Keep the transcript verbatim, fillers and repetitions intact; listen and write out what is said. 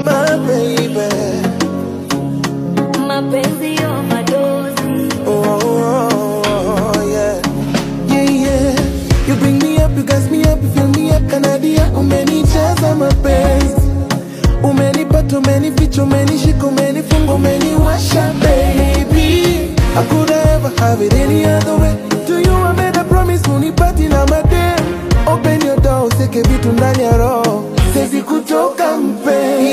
my baby. Mapenzi overdose. Oh, oh, oh, yeah. Yeah, yeah. You bring me up, you gas me up, you fill me up, Kanadia. Umenijaza mapenzi. Umenipata, umenificha, umenishika, umenifunga, umeniwasha, baby. I could ever have it any other way. To you I made a promise, unipati na madem. Open your door, useke vitu ndani ya roho. Sezi kutoka mpenzi.